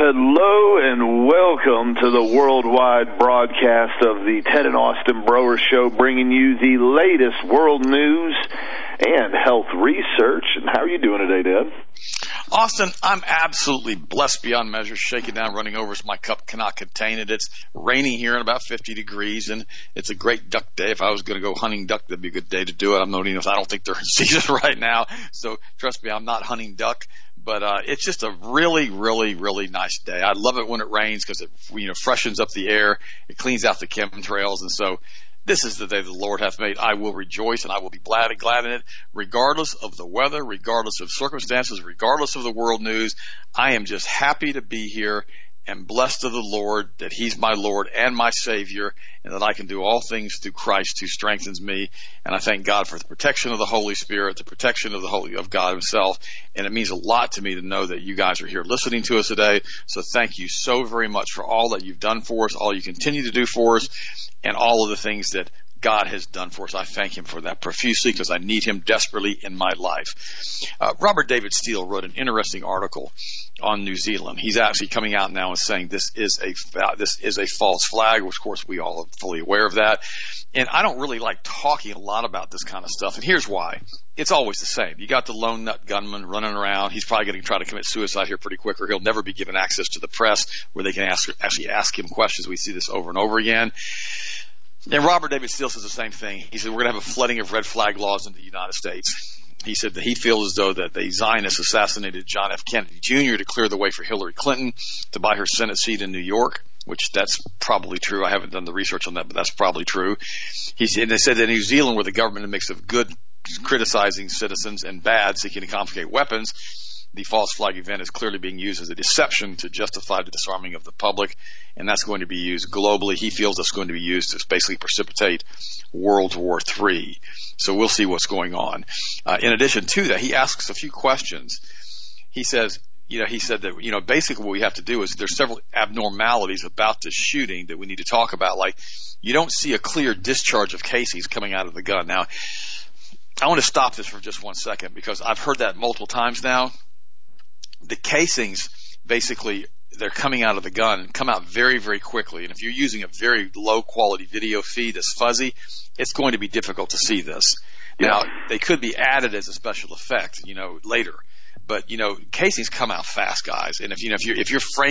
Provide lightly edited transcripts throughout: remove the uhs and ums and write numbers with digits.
Hello and welcome to the worldwide broadcast of the Ted and Austin Broer Show, bringing you the latest world news and health research. And how are you doing today, Ted? Austin, I'm absolutely blessed beyond measure, shaking down, running over as my cup cannot contain it. It's raining here at about 50 degrees, and it's a great duck day. If I was going to go hunting duck, that'd be a good day to do it. I don't think they're in season right now, so trust me, I'm not hunting duck. But it's just a really, really, really nice day. I love it when it rains because it freshens up the air. It cleans out the chemtrails. And so this is the day the Lord hath made. I will rejoice and I will be glad in it, regardless of the weather, regardless of circumstances, regardless of the world news. I am just happy to be here and blessed of the Lord that He's my Lord and my Savior, and that I can do all things through Christ who strengthens me. And I thank God for the protection of the Holy Spirit, the protection of God Himself. And it means a lot to me to know that you guys are here listening to us today. So thank you so very much for all that you've done for us, all you continue to do for us, and all of the things that God has done for us. I thank Him for that profusely because I need Him desperately in my life. Robert David Steele wrote an interesting article on New Zealand. He's actually coming out now and saying this is a false flag, which of course we all are fully aware of that. And I don't really like talking a lot about this kind of stuff. And here's why. It's always the same. You got the lone nut gunman running around. He's probably going to try to commit suicide here pretty quick, or he'll never be given access to the press where they can actually ask him questions. We see this over and over again. And Robert David Steele says the same thing. He said, we're going to have a flooding of red flag laws in the United States. He said that he feels as though that the Zionists assassinated John F. Kennedy Jr. to clear the way for Hillary Clinton to buy her Senate seat in New York, which that's probably true. I haven't done the research on that, but that's probably true. And they said that in New Zealand, where the government is a mix of good criticizing citizens and bad seeking to confiscate weapons, the false flag event is clearly being used as a deception to justify the disarming of the public, and that's going to be used globally. He feels that's going to be used to basically precipitate World War III. So we'll see what's going on. In addition to that, he asks a few questions. He says, he said that, basically what we have to do is there's several abnormalities about this shooting that we need to talk about. Like, you don't see a clear discharge of casings coming out of the gun. Now, I want to stop this for just 1 second because I've heard that multiple times now. The casings, basically, they're coming out of the gun, come out very, very quickly. And if you're using a very low-quality video feed that's fuzzy, it's going to be difficult to see this. Yeah. Now, they could be added as a special effect, later. But, casings come out fast, guys. And if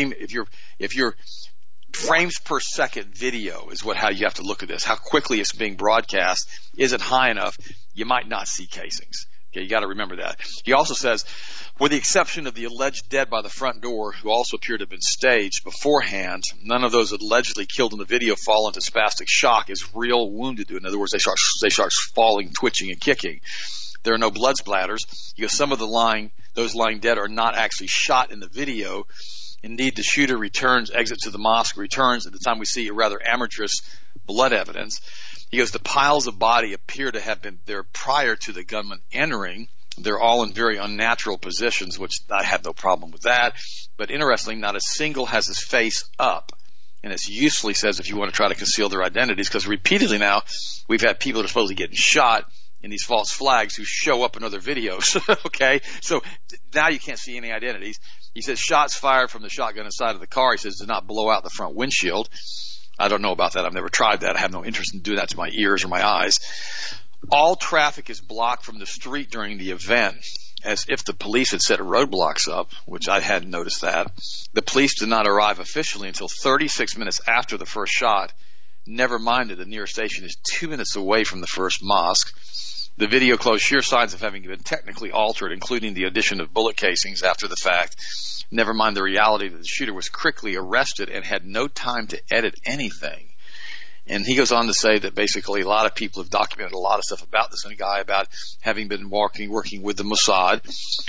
your frames per second video is how you have to look at this, how quickly it's being broadcast isn't high enough, you might not see casings. Okay, you got to remember that. He also says, with the exception of the alleged dead by the front door, who also appear to have been staged beforehand, none of those allegedly killed in the video fall into spastic shock as real wounded do. In other words, they start falling, twitching, and kicking. There are no blood splatters because some of those lying dead are not actually shot in the video. Indeed, the shooter exits to the mosque, returns at the time we see a rather amateurish blood evidence. He goes, the piles of body appear to have been there prior to the gunman entering. They're all in very unnatural positions, which I have no problem with that. But interestingly, not a single has his face up. And it's usefully says if you want to try to conceal their identities, because repeatedly now we've had people that are supposedly getting shot in these false flags who show up in other videos. Okay? So now you can't see any identities. He says shots fired from the shotgun inside of the car, he says, did not blow out the front windshield. I don't know about that. I've never tried that. I have no interest in doing that to my ears or my eyes. All traffic is blocked from the street during the event, as if the police had set roadblocks up, which I hadn't noticed that. The police did not arrive officially until 36 minutes after the first shot. Never mind that the nearest station is 2 minutes away from the first mosque. The video closed sheer signs of having been technically altered, including the addition of bullet casings after the fact. Never mind the reality that the shooter was quickly arrested and had no time to edit anything. And he goes on to say that basically a lot of people have documented a lot of stuff about this guy, about having been working with the Mossad.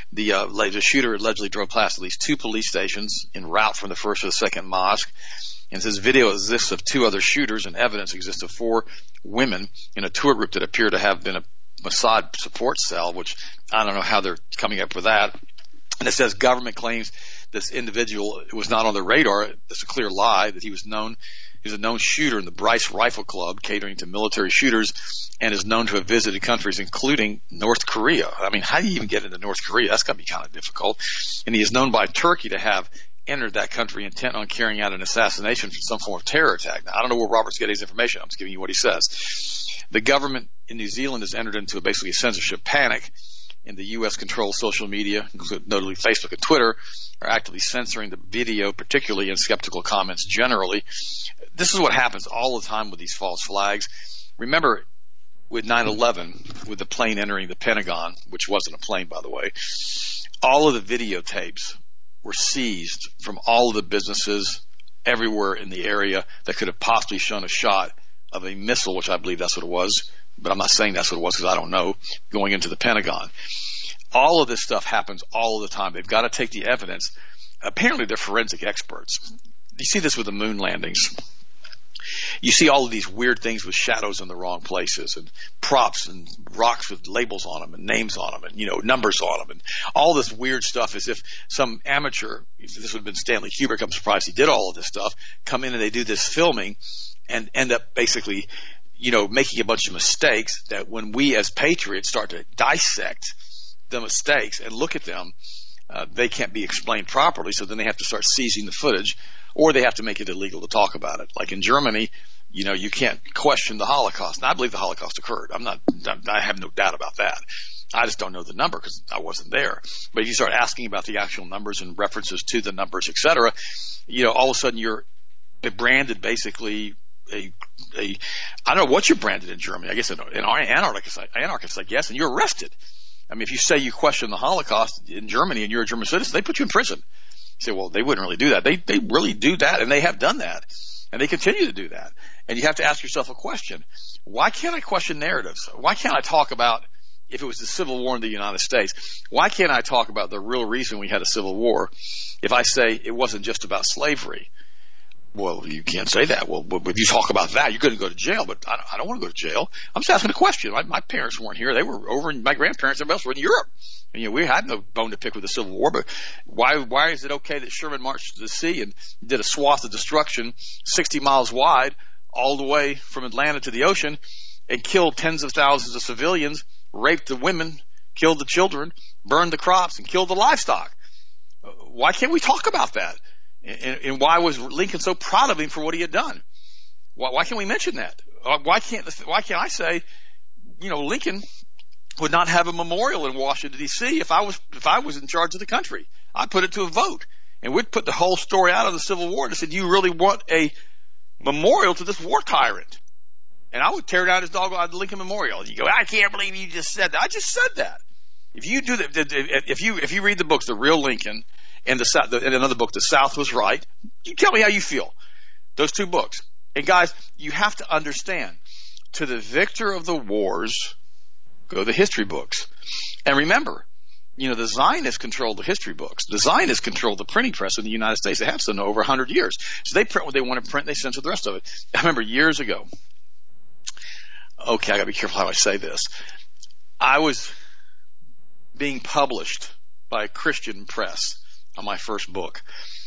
The shooter allegedly drove past at least 2 police stations en route from the first to the second mosque. And says video exists of 2 other shooters, and evidence exists of 4 women in a tour group that appear to have been a Mossad support cell, which I don't know how they're coming up with that. And it says government claims this individual was not on the radar. It's a clear lie that he was known. He's a known shooter in the Bryce Rifle Club, catering to military shooters, and is known to have visited countries including North Korea. I mean, how do you even get into North Korea? That's going to be kind of difficult. And he is known by Turkey to have entered that country intent on carrying out an assassination from some form of terror attack. Now, I don't know where Robert's getting his information. I'm just giving you what he says. The government in New Zealand has entered into basically a censorship panic, and the U.S.-controlled social media, notably Facebook and Twitter, are actively censoring the video, particularly in skeptical comments generally. This is what happens all the time with these false flags. Remember, with 9/11, with the plane entering the Pentagon, which wasn't a plane, by the way, all of the videotapes were seized from all of the businesses everywhere in the area that could have possibly shown a shot of a missile, which I believe that's what it was, but I'm not saying that's what it was because I don't know, going into the Pentagon. All of this stuff happens all the time. They've got to take the evidence. Apparently, they're forensic experts. You see this with the moon landings. You see all of these weird things with shadows in the wrong places and props and rocks with labels on them and names on them and, numbers on them and all this weird stuff as if some amateur, if this would have been Stanley Kubrick, I'm surprised he did all of this stuff, come in and they do this filming and end up basically, making a bunch of mistakes that when we as patriots start to dissect the mistakes and look at them, they can't be explained properly, so then they have to start seizing the footage, or they have to make it illegal to talk about it. Like in Germany, you can't question the Holocaust. Now, I believe the Holocaust occurred. I have no doubt about that. I just don't know the number because I wasn't there. But if you start asking about the actual numbers and references to the numbers, etc., all of a sudden you're branded basically I don't know what you're branded in Germany. I guess an anarchist, I guess, and you're arrested. I mean, if you say you question the Holocaust in Germany and you're a German citizen, they put you in prison. You say, well, they wouldn't really do that. They really do that, and they have done that, and they continue to do that. And you have to ask yourself a question. Why can't I question narratives? Why can't I talk about if it was the Civil War in the United States? Why can't I talk about the real reason we had a Civil War if I say it wasn't just about slavery? Well, you can't say that. Well, if you talk about that, you're going to go to jail, but I don't want to go to jail. I'm just asking a question. My parents weren't here. They were over, and my grandparents, everybody else were in Europe. And, we had no bone to pick with the Civil War, but why is it okay that Sherman marched to the sea and did a swath of destruction 60 miles wide all the way from Atlanta to the ocean and killed tens of thousands of civilians, raped the women, killed the children, burned the crops, and killed the livestock? Why can't we talk about that? And why was Lincoln so proud of him for what he had done? Why can't we mention that? Why can't I say, Lincoln would not have a memorial in Washington D.C. if I was in charge of the country? I'd put it to a vote, and we'd put the whole story out of the Civil War and said, "You really want a memorial to this war tyrant?" And I would tear down his doggone Lincoln Memorial. And you go, "I can't believe you just said that." I just said that. If you do that, if you read the books, The Real Lincoln, and another book, The South Was Right, you tell me how you feel. Those two books. And guys, you have to understand, to the victor of the wars, go to the history books. And remember, the Zionists control the history books. The Zionists control the printing press in the United States. They have so over 100 years. So they print what they want to print, they censor the rest of it. I remember years ago, okay, I got to be careful how I say this. I was being published by a Christian press on my first book.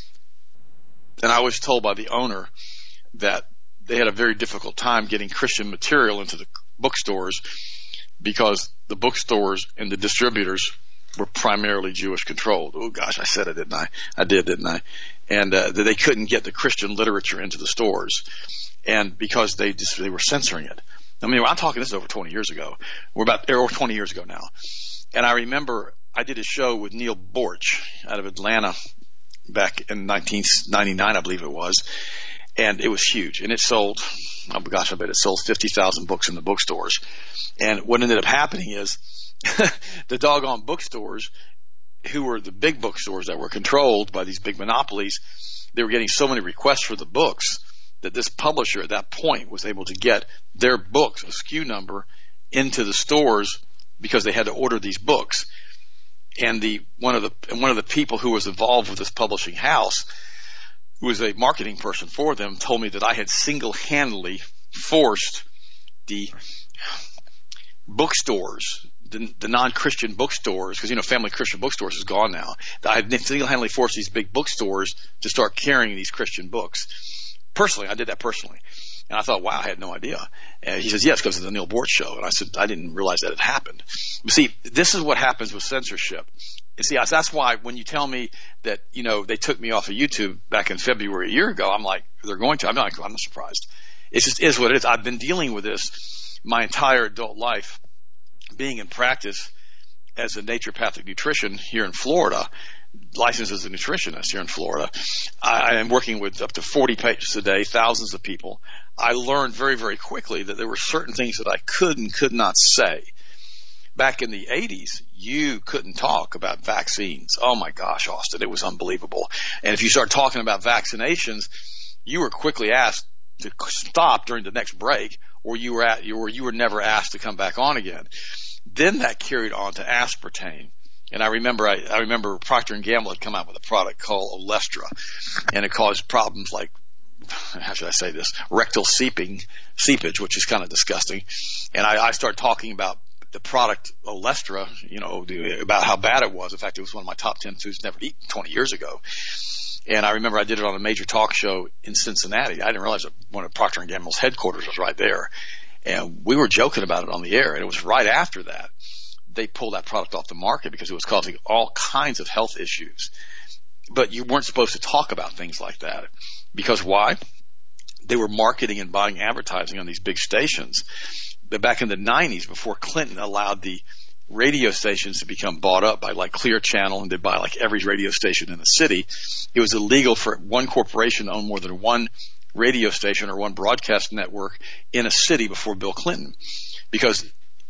And I was told by the owner that they had a very difficult time getting Christian material into the bookstores because the bookstores and the distributors were primarily Jewish controlled. Oh gosh, I said it, didn't I? I did, didn't I? And that they couldn't get the Christian literature into the stores, and because they were censoring it. I mean, I'm talking, this is over 20 years ago. We're over 20 years ago now. And I remember I did a show with Neil Borch out of Atlanta back in 1999, I believe it was. And it was huge. And it sold, oh gosh, I bet it sold 50,000 books in the bookstores. And what ended up happening is the doggone bookstores, who were the big bookstores that were controlled by these big monopolies, they were getting so many requests for the books that this publisher at that point was able to get their books, a SKU number, into the stores because they had to order these books. And one of the people who was involved with this publishing house, who was a marketing person for them, told me that I had single-handedly forced the bookstores, the non-Christian bookstores, because Family Christian Bookstores is gone now. I had single-handedly forced these big bookstores to start carrying these Christian books. Personally, I did that personally. And I thought, wow, I had no idea. And he says, yes, because of the Neil Borch show. And I said, I didn't realize that had happened. But see, this is what happens with censorship. see, that's why when you tell me that, they took me off of YouTube back in February a year ago, I'm like, they're going to. I'm not surprised. It just is what it is. I've been dealing with this my entire adult life, being in practice as a naturopathic nutrition here in Florida, licensed as a nutritionist here in Florida. I am working with up to 40 patients a day, thousands of people. I learned very, very quickly that there were certain things that I could not say. Back in the 80s, you couldn't talk about vaccines. Oh my gosh, Austin, it was unbelievable. And if you start talking about vaccinations, you were quickly asked to stop during the next break, or you were never asked to come back on again. Then that carried on to aspartame. And I remember Procter & Gamble had come out with a product called Olestra, and it caused problems like, how should I say this, rectal seepage, which is kind of disgusting. And I started talking about the product Olestra, about how bad it was. In fact, it was one of my top 10 foods never to eat 20 years ago. And I remember I did it on a major talk show in Cincinnati. I didn't realize that one of Procter & Gamble's headquarters was right there. And we were joking about it on the air. And it was right after that they pulled that product off the market because it was causing all kinds of health issues. But you weren't supposed to talk about things like that. Because why? They were marketing and buying advertising on these big stations. But back in the 90s, before Clinton allowed the radio stations to become bought up by like Clear Channel, and they'd buy like every radio station in the city, it was illegal for one corporation to own more than one radio station or one broadcast network in a city before Bill Clinton, because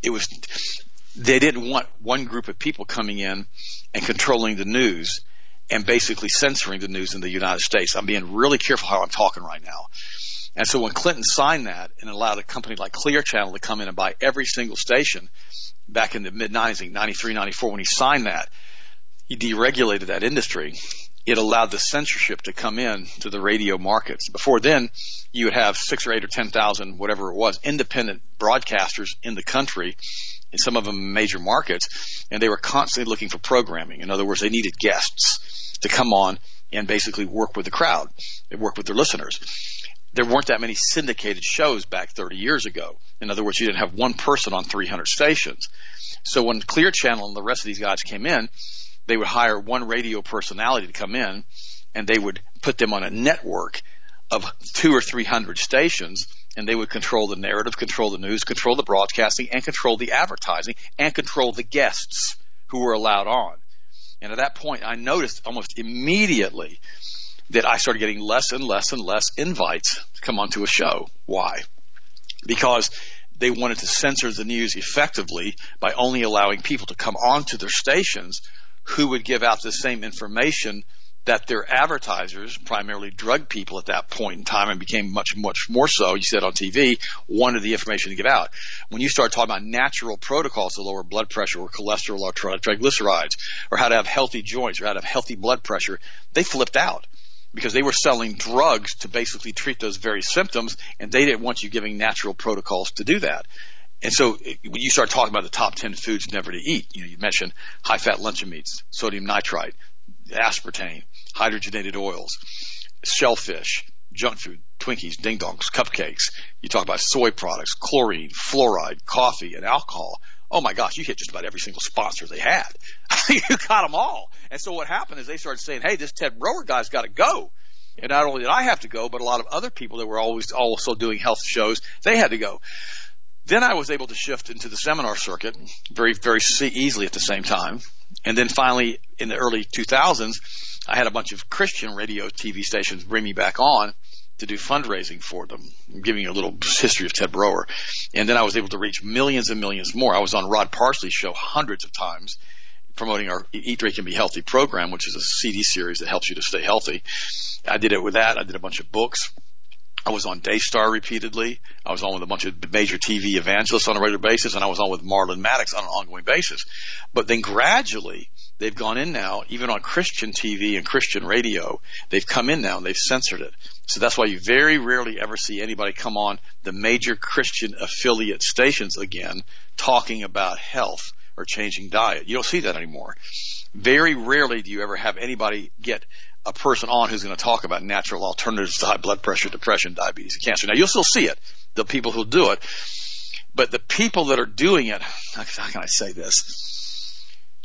they didn't want one group of people coming in and controlling the news and basically censoring the news in the United States. I'm being really careful how I'm talking right now. And so when Clinton signed that and allowed a company like Clear Channel to come in and buy every single station back in the mid-90s, 93, 94, when he signed that, he deregulated that industry. It allowed the censorship to come in to the radio markets. Before then, you would have 6 or 8 or 10,000, whatever it was, independent broadcasters in the country, in some of them major markets, and they were constantly looking for programming. In other words, they needed guests to come on and basically work with the crowd, and work with their listeners. There weren't that many syndicated shows back 30 years ago. In other words, you didn't have one person on 300 stations. So when Clear Channel and the rest of these guys came in, they would hire one radio personality to come in, and they would put them on a network of 200 or 300 stations, and they would control the narrative, control the news, control the broadcasting, and control the advertising, and control the guests who were allowed on. And at that point, I noticed almost immediately that I started getting less and less and less invites to come onto a show. Why? Because they wanted to censor the news effectively by only allowing people to come onto their stations who would give out the same information that their advertisers, primarily drug people at that point in time, and became much, much more so, you said on TV, wanted the information to give out. When you start talking about natural protocols to lower blood pressure or cholesterol or triglycerides, or how to have healthy joints or how to have healthy blood pressure, they flipped out because they were selling drugs to basically treat those very symptoms, and they didn't want you giving natural protocols to do that. And so when you start talking about the top 10 foods never to eat, you mentioned high-fat luncheon meats, sodium nitrite, aspartame, hydrogenated oils, shellfish, junk food, Twinkies, ding-dongs, cupcakes. You talk about soy products, chlorine, fluoride, coffee, and alcohol. Oh, my gosh, you hit just about every single sponsor they had. You got them all. And so what happened is they started saying, hey, this Ted Broer guy's got to go. And not only did I have to go, but a lot of other people that were always also doing health shows, they had to go. Then I was able to shift into the seminar circuit very, very easily at the same time. And then finally, in the early 2000s, I had a bunch of Christian radio TV stations bring me back on to do fundraising for them. I'm giving you a little history of Ted Broer. And then I was able to reach millions and millions more. I was on Rod Parsley's show hundreds of times promoting our Eat, Drink, and Be Healthy program, which is a CD series that helps you to stay healthy. I did it with that. I did a bunch of books. I was on Daystar repeatedly. I was on with a bunch of major TV evangelists on a regular basis, and I was on with Marlon Maddox on an ongoing basis. But then gradually, they've gone in now, even on Christian TV and Christian radio, they've come in now and they've censored it. So that's why you very rarely ever see anybody come on the major Christian affiliate stations again talking about health or changing diet. You don't see that anymore. Very rarely do you ever have anybody get a person on who's going to talk about natural alternatives to high blood pressure, depression, diabetes, and cancer. Now, you'll still see it, the people who do it, but the people that are doing it, how can I say this?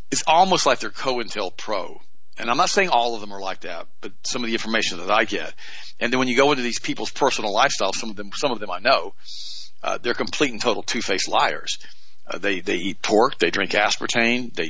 it's almost like they're COINTELPRO. And I'm not saying all of them are like that, but some of the information that I get. And then when you go into these people's personal lifestyles, some of them I know, they're complete and total two-faced liars. They eat pork, they drink aspartame, they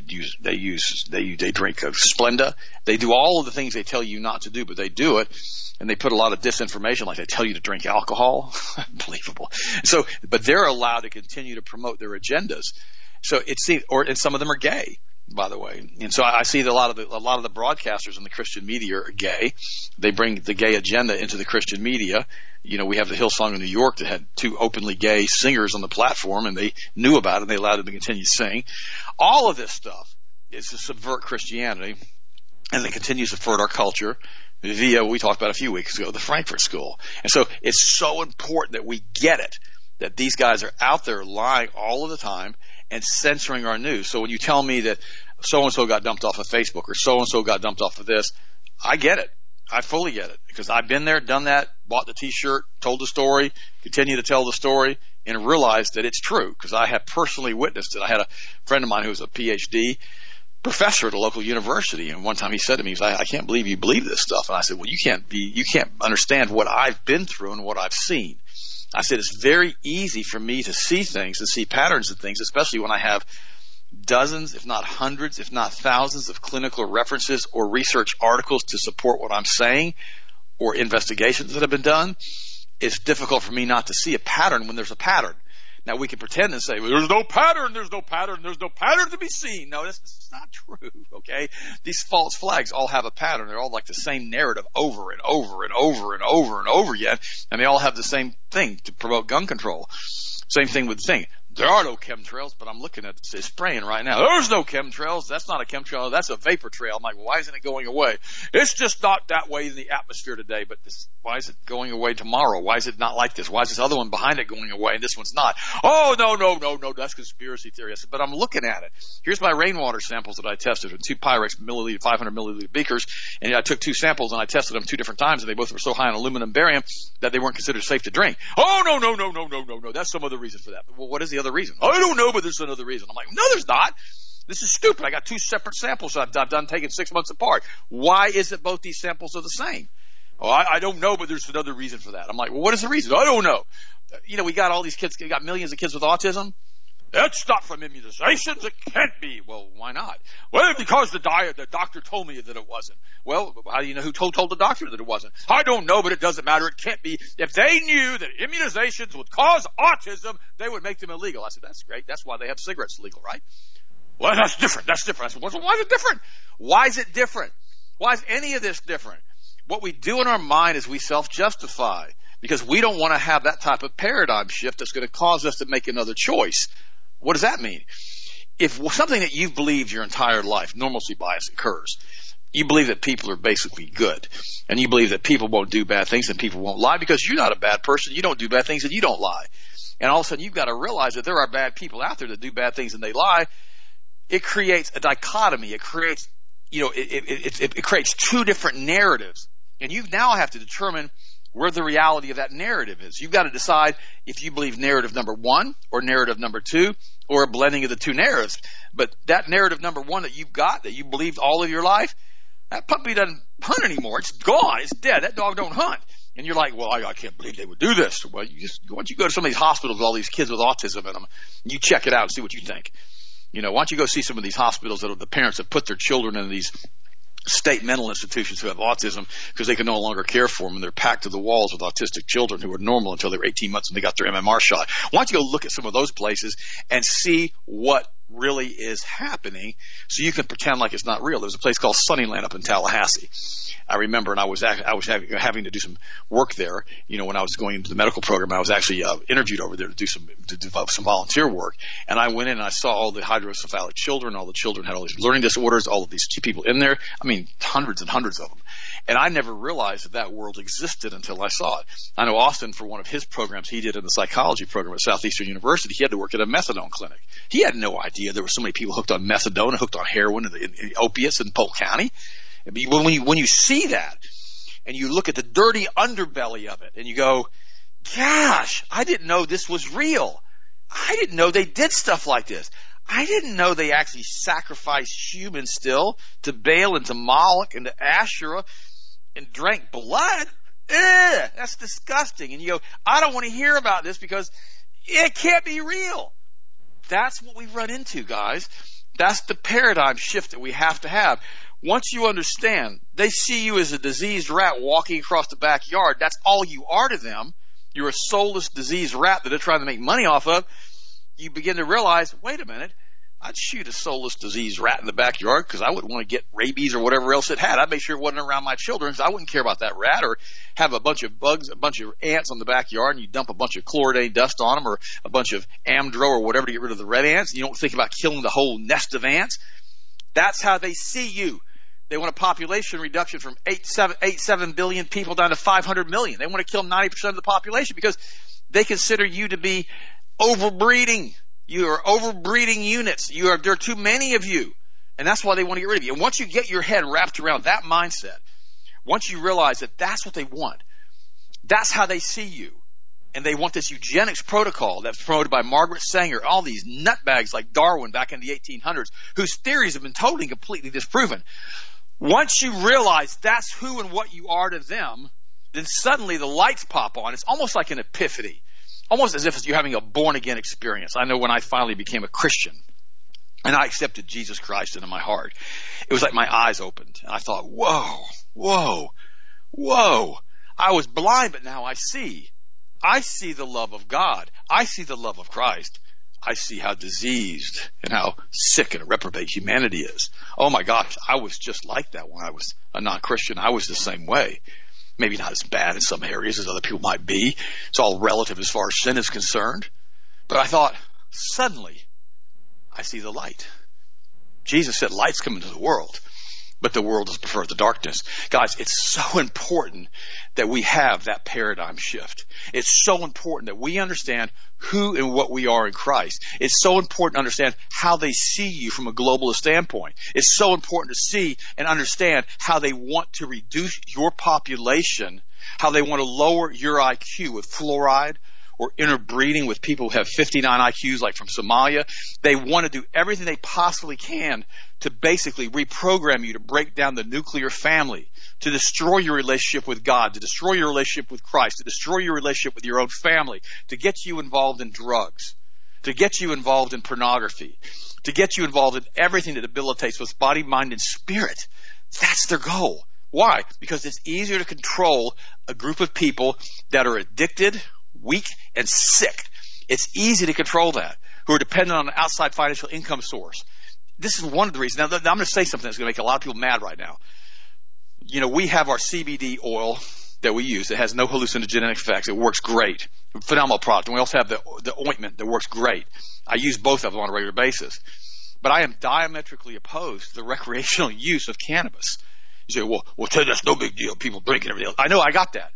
drink Splenda. They do all of the things they tell you not to do, but they do it. And they put a lot of disinformation, like they tell you to drink alcohol. Unbelievable. So, but they're allowed to continue to promote their agendas. So and some of them are gay, by the way. And so I see that a lot of the broadcasters in the Christian media are gay. They bring the gay agenda into the Christian media. You know, we have the Hillsong in New York that had 2 openly gay singers on the platform, and they knew about it, and they allowed them to continue to sing. All of this stuff is to subvert Christianity, and it continues to subvert our culture via what we talked about a few weeks ago, the Frankfurt School. And so it's so important that we get it, that these guys are out there lying all of the time and censoring our news. So when you tell me that so-and-so got dumped off of Facebook or so-and-so got dumped off of this, I get it. I fully get it, because I've been there, done that, bought the T-shirt, told the story, continue to tell the story, and realized that it's true, because I have personally witnessed it. I had a friend of mine who was a PhD professor at a local university, and one time he said to me, he was like, I can't believe you believe this stuff. And I said, well, you can't understand what I've been through and what I've seen. I said, it's very easy for me to see things and see patterns of things, especially when I have dozens, if not hundreds, if not thousands of clinical references or research articles to support what I'm saying, or investigations that have been done. It's difficult for me not to see a pattern when there's a pattern. Now, we can pretend and say, well, there's no pattern to be seen. No, that's not true, okay? These false flags all have a pattern. They're all like the same narrative over and over and over and over and over again, and they all have the same thing to promote gun control. Same thing with the thing. There are no chemtrails, but I'm looking at it spraying right now. There's no chemtrails. That's not a chemtrail. That's a vapor trail. I'm like, well, why isn't it going away? It's just not that way in the atmosphere today, but why is it going away tomorrow? Why is it not like this? Why is this other one behind it going away and this one's not? Oh, no, that's conspiracy theory. I said, but I'm looking at it. Here's my rainwater samples that I tested in 2 Pyrex 500 milliliter beakers, and I took 2 samples and I tested them 2 different times, and they both were so high in aluminum barium that they weren't considered safe to drink. Oh, no, that's some other reason for that. Well, what is the other reason? I don't know, but there's another reason. I'm like, no, there's not. This is stupid. I got 2 separate samples that I've done taken 6 months apart. Why is it both these samples are the same? Oh, I don't know, but there's another reason for that. I'm like, well, what is the reason? I don't know. You know, we got all these kids, we got millions of kids with autism. That's not from immunizations. It can't be. Well, why not? Well, because the doctor told me that it wasn't. Well, how do you know who told the doctor that it wasn't? I don't know, but it doesn't matter. It can't be. If they knew that immunizations would cause autism, they would make them illegal. I said, that's great. That's why they have cigarettes legal, right? Well, that's different. I said, well, why is it different? Why is it different? Why is any of this different? What we do in our mind is we self-justify, because we don't want to have that type of paradigm shift that's going to cause us to make another choice. What does that mean? If something that you've believed your entire life, normalcy bias occurs, you believe that people are basically good, and you believe that people won't do bad things and people won't lie because you're not a bad person, you don't do bad things and you don't lie. And all of a sudden you've got to realize that there are bad people out there that do bad things and they lie. It creates a dichotomy. It creates, it creates 2 different narratives. And you now have to determine where the reality of that narrative is. You've got to decide if you believe narrative number 1 or narrative number 2, or a blending of the 2 narratives. But that narrative number 1 that you've got, that you believed all of your life, that puppy doesn't hunt anymore. It's gone. It's dead. That dog don't hunt. And you're like, well, I can't believe they would do this. Well, why don't you go to some of these hospitals with all these kids with autism in them, and you check it out and see what you think. Why don't you go see some of these hospitals that the parents have put their children in these state mental institutions who have autism because they can no longer care for them, and they're packed to the walls with autistic children who were normal until they were 18 months and they got their MMR shot. Why don't you go look at some of those places and see what really is happening so you can pretend like it's not real. There's a place called Sunnyland up in Tallahassee. I remember, and I was having to do some work there. When I was going into the medical program, I was actually interviewed over there to do some volunteer work. And I went in and I saw all the hydrocephalic children. All the children had all these learning disorders. All of these people in there. I mean, hundreds and hundreds of them. And I never realized that world existed until I saw it. I know Austin, for one of his programs he did in the psychology program at Southeastern University, he had to work at a methadone clinic. He had no idea there were so many people hooked on methadone and hooked on heroin and opiates in Polk County. When you see that and you look at the dirty underbelly of it and you go, gosh, I didn't know this was real. I didn't know they did stuff like this. I didn't know they actually sacrificed humans still to Baal and to Moloch and to Asherah and drank blood. Ugh, that's disgusting. And you go, I don't want to hear about this because it can't be real. That's what we run into, guys. That's the paradigm shift that we have to have. Once you understand, they see you as a diseased rat walking across the backyard. That's all you are to them. You're a soulless, diseased rat that they're trying to make money off of. You begin to realize, wait a minute, I'd shoot a soulless, diseased rat in the backyard because I wouldn't want to get rabies or whatever else it had. I'd make sure it wasn't around my children because I wouldn't care about that rat, or have a bunch of bugs, a bunch of ants on the backyard, and you dump a bunch of chlorinated dust on them or a bunch of Amdro or whatever to get rid of the red ants. And you don't think about killing the whole nest of ants. That's how they see you. They want a population reduction from 87 billion people down to 500 million. They want to kill 90% of the population because they consider you to be overbreeding. You are overbreeding units. There are too many of you. And that's why they want to get rid of you. And once you get your head wrapped around that mindset, once you realize that that's what they want, that's how they see you. And they want this eugenics protocol that's promoted by Margaret Sanger, all these nutbags like Darwin back in the 1800s, whose theories have been totally and completely disproven. Once you realize that's who and what you are to them, then suddenly the lights pop on. It's almost like an epiphany. Almost as if you're having a born-again experience. I know when I finally became a Christian and I accepted Jesus Christ into my heart, it was like my eyes opened. And I thought, whoa, whoa, whoa. I was blind, but now I see. I see the love of God. I see the love of Christ. I see how diseased and how sick and reprobate humanity is. Oh my gosh, I was just like that when I was a non-Christian. I was the same way. Maybe not as bad in some areas as other people might be. It's all relative as far as sin is concerned. But I thought, suddenly, I see the light. Jesus said light's come into the world, but the world does prefer the darkness. Guys, it's so important that we have that paradigm shift. It's so important that we understand who and what we are in Christ. It's so important to understand how they see you from a globalist standpoint. It's so important to see and understand how they want to reduce your population, how they want to lower your IQ with fluoride or interbreeding with people who have 59 IQs like from Somalia. They want to do everything they possibly can to basically reprogram you to break down the nuclear family, to destroy your relationship with God, to destroy your relationship with Christ, to destroy your relationship with your own family, to get you involved in drugs, to get you involved in pornography, to get you involved in everything that debilitates both body, mind, and spirit. That's their goal. Why? Because it's easier to control a group of people that are addicted, weak, and sick. It's easy to control that, who are dependent on an outside financial income source. This is one of the reasons. Now, I'm going to say something that's going to make a lot of people mad right now. You know, we have our CBD oil that we use. It has no hallucinogenic effects. It works great. Phenomenal product. And we also have the ointment that works great. I use both of them on a regular basis. But I am diametrically opposed to the recreational use of cannabis. You say, well, Ted, that's no big deal. People drink and everything else. I know, I got that.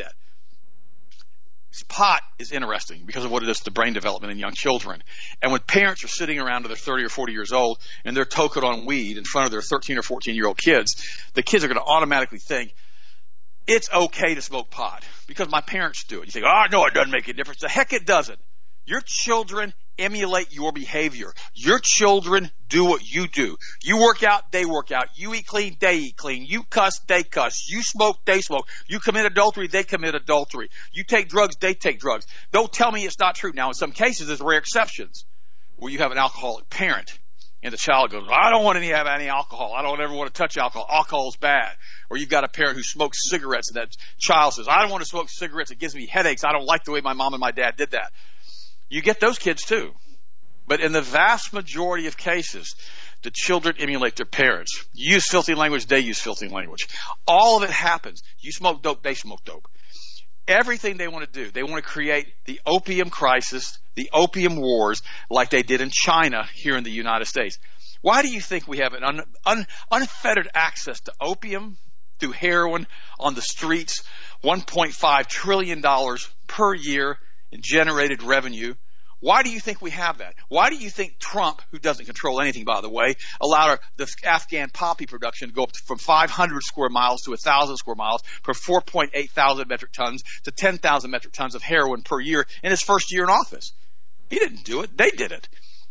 Pot is interesting because of what it does to brain development in young children. And when parents are sitting around till they're 30 or 40 years old and they're toking on weed in front of their 13 or 14-year-old kids, the kids are going to automatically think, it's okay to smoke pot because my parents do it. You think, oh, no, it doesn't make a difference. The heck it doesn't. Your children emulate your behavior. Your children do what you do. You work out, they work out. You eat clean, they eat clean. You cuss, they cuss. You smoke, they smoke. You commit adultery, they commit adultery. You take drugs, they take drugs. Don't tell me it's not true. Now, in some cases, there's rare exceptions where you have an alcoholic parent and the child goes, I don't want to have any alcohol. I don't ever want to touch alcohol. Alcohol is bad. Or you've got a parent who smokes cigarettes and that child says, I don't want to smoke cigarettes. It gives me headaches. I don't like the way my mom and my dad did that. You get those kids too. But in the vast majority of cases, the children emulate their parents. You use filthy language, they use filthy language. All of it happens. You smoke dope, they smoke dope. Everything they want to do, they want to create the opium crisis, the opium wars like they did in China here in the United States. Why do you think we have an unfettered access to opium through heroin on the streets, $1.5 trillion per year in generated revenue? Why do you think we have that? Why do you think Trump, who doesn't control anything, by the way, allowed the Afghan poppy production to go up from 500 square miles to 1,000 square miles for 4.8 thousand metric tons to 10,000 metric tons of heroin per year in his first year in office? He didn't do it. They did it.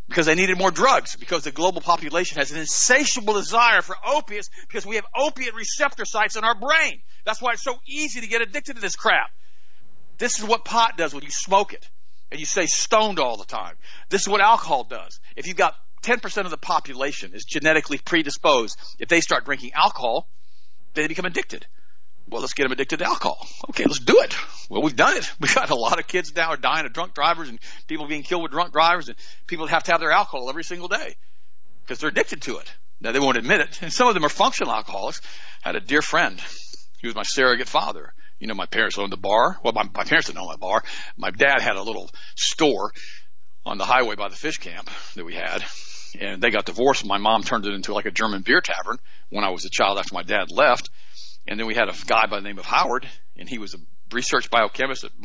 because they needed more drugs, because the global population has an insatiable desire for opiates because we have opiate receptor sites in our brain. That's why it's so easy to get addicted to this crap. This is what pot does when you smoke it and you stay stoned all the time. This is what alcohol does. If you've got 10% of the population is genetically predisposed, if they start drinking alcohol, they become addicted. Well, let's get them addicted to alcohol. Okay, let's do it. Well, we've done it. We've got a lot of kids now are dying of drunk drivers and people being killed with drunk drivers, and people have to have their alcohol every single day because they're addicted to it. Now, they won't admit it. And some of them are functional alcoholics. I had a dear friend. He was my surrogate father. You know, my parents owned the bar. Well, my parents didn't own my bar. My dad had a little store on the highway by the fish camp that we had. And they got divorced, and my mom turned it into like a German beer tavern when I was a child after my dad left. And then we had a guy by the name of Howard, and he was a research biochemist at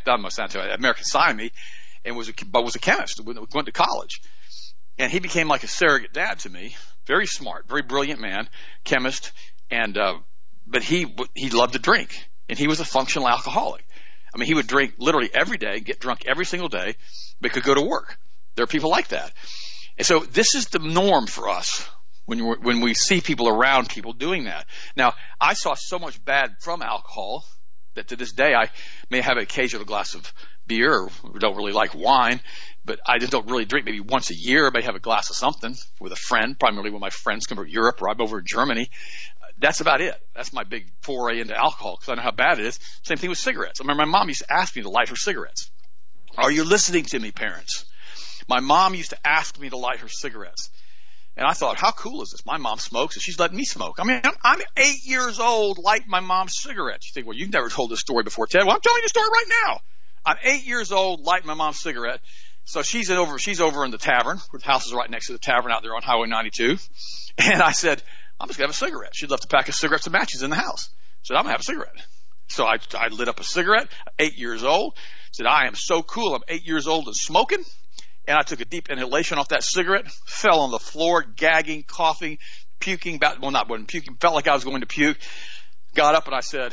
at American Siamese, and was a chemist. Went to college, and he became like a surrogate dad to me. Very smart, very brilliant man, chemist, and but he loved to drink, and he was a functional alcoholic. I mean, he would drink literally every day, get drunk every single day, but could go to work. There are people like that, and so this is the norm for us. When we see people around people doing that. Now, I saw so much bad from alcohol that to this day I may have an occasional glass of beer, or don't really like wine, but I just don't really drink. Maybe once a year I may have a glass of something with a friend, primarily when my friends come from Europe or I'm over in Germany. That's about it. That's my big foray into alcohol because I know how bad it is. Same thing with cigarettes. I remember my mom used to ask me to light her cigarettes. Are you listening to me, parents? My mom used to ask me to light her cigarettes. And I thought, how cool is this? My mom smokes, and she's letting me smoke. I mean, I'm 8 years old, lighting my mom's cigarettes. You think, well, you've never told this story before, Ted. Well, I'm telling you the story right now. I'm 8 years old, lighting my mom's cigarette. So she's over in the tavern. The house is right next to the tavern out there on Highway 92. And I said, I'm just going to have a cigarette. She'd left a pack of cigarettes and matches in the house. I said, I'm going to have a cigarette. So I lit up a cigarette, 8 years old. Said, I am so cool. I'm 8 years old and smoking. And I took a deep inhalation off that cigarette, fell on the floor, gagging, coughing, puking, wasn't puking, felt like I was going to puke. Got up and I said,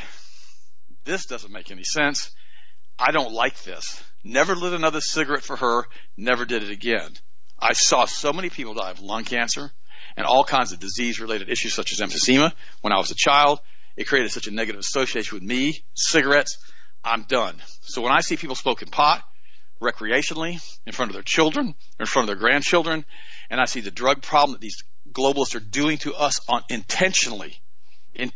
this doesn't make any sense. I don't like this. Never lit another cigarette for her, never did it again. I saw so many people die of lung cancer and all kinds of disease-related issues such as emphysema when I was a child. It created such a negative association with me, cigarettes. I'm done. So when I see people smoking pot, recreationally, in front of their children, in front of their grandchildren, and I see the drug problem that these globalists are doing to us intentionally, and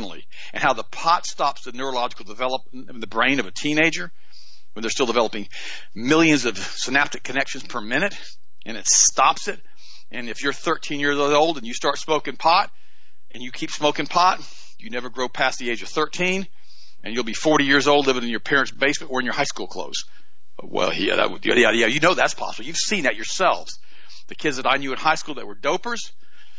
how the pot stops the neurological development in the brain of a teenager when they're still developing millions of synaptic connections per minute, and it stops it. And if you're 13 years old and you start smoking pot, and you keep smoking pot, you never grow past the age of 13, and you'll be 40 years old living in your parents' basement or in your high school clothes. Well, yeah, you know that's possible. You've seen that yourselves. The kids that I knew in high school that were dopers,